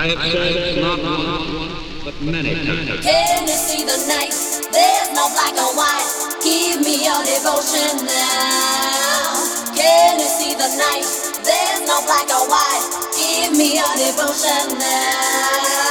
I have said not once, but many times. Can you see the night? There's no black or white. Give me your devotion now. Can you see the night? There's no black or white. Give me your devotion now.